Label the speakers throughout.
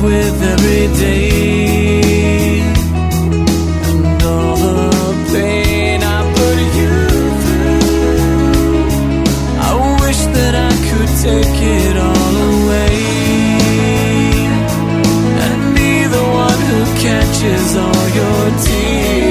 Speaker 1: with every day, and all the pain I put you through. I wish that I could take it all away and be the one who catches all your tears.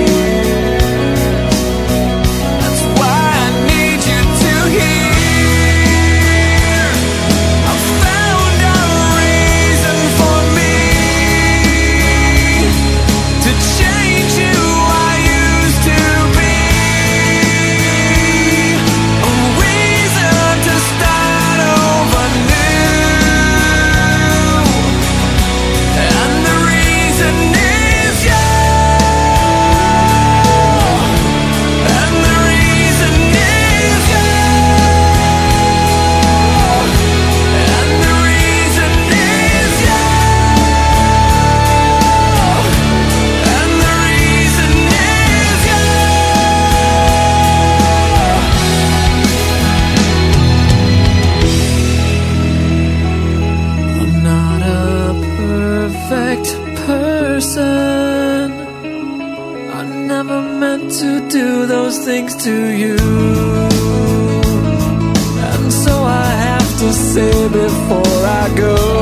Speaker 1: Person, I never meant to do those things to you, and so I have to say before I go,